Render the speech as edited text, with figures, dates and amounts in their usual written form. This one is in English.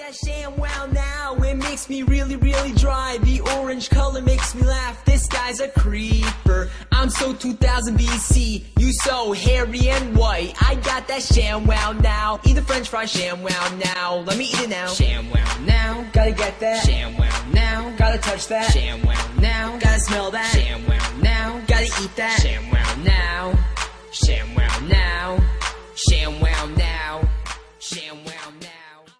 that ShamWow now, it makes me really, really dry. The orange color makes me laugh, this guy's a creeper. I'm so 2000 BC, you so hairy and white. I got that ShamWow now, eat the french fry ShamWow now. Let me eat it now. ShamWow now, gotta get that. ShamWow now, gotta touch that. ShamWow now, gotta smell that. ShamWow now, gotta eat that. ShamWow